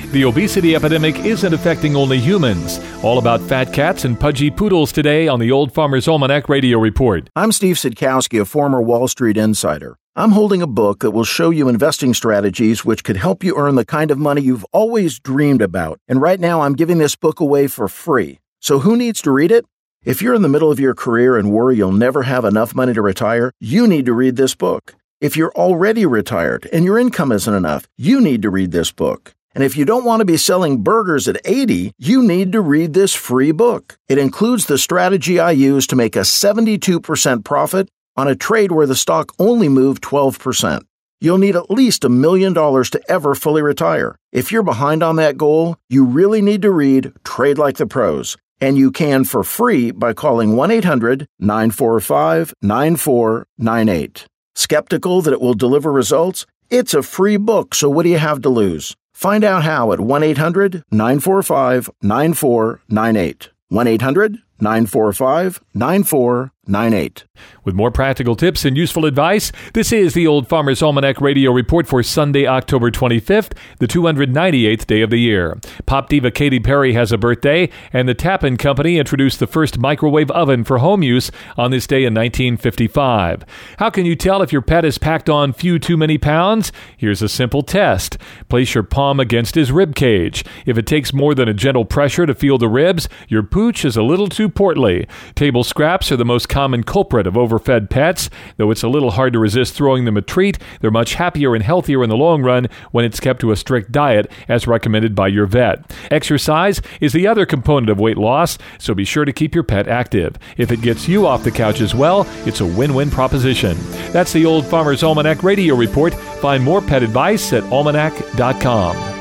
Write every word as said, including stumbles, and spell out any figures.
The obesity epidemic isn't affecting only humans. All about fat cats and pudgy poodles today on the Old Farmer's Almanac Radio Report. I'm Steve Sidkowski, a former Wall Street insider. I'm holding a book that will show you investing strategies which could help you earn the kind of money you've always dreamed about. And right now, I'm giving this book away for free. So who needs to read it? If you're in the middle of your career and worry you'll never have enough money to retire, you need to read this book. If you're already retired and your income isn't enough, you need to read this book. And if you don't want to be selling burgers at eighty, you need to read this free book. It includes the strategy I use to make a seventy-two percent profit on a trade where the stock only moved twelve percent. You'll need at least a million dollars to ever fully retire. If you're behind on that goal, you really need to read Trade Like the Pros. And you can for free by calling one eight hundred nine four five nine four nine eight. Skeptical that it will deliver results? It's a free book, so what do you have to lose? Find out how at one eight hundred nine four five nine four nine eight. one eight hundred nine four five nine four nine eight. With more practical tips and useful advice, this is the Old Farmer's Almanac Radio Report for Sunday, October twenty-fifth, the two hundred ninety-eighth day of the year. Pop diva Katy Perry has a birthday, and the Tappan Company introduced the first microwave oven for home use on this day in nineteen fifty-five. How can you tell if your pet has packed on few too many pounds? Here's a simple test. Place your palm against his rib cage. If it takes more than a gentle pressure to feel the ribs, your pooch is a little too portly. Table scraps are the most common culprit of overfed pets. Though it's a little hard to resist throwing them a treat, they're much happier and healthier in the long run when it's kept to a strict diet as recommended by your vet. Exercise is the other component of weight loss, so be sure to keep your pet active. If it gets you off the couch as well, it's a win-win proposition. That's the Old Farmer's Almanac Radio Report. Find more pet advice at almanac dot com.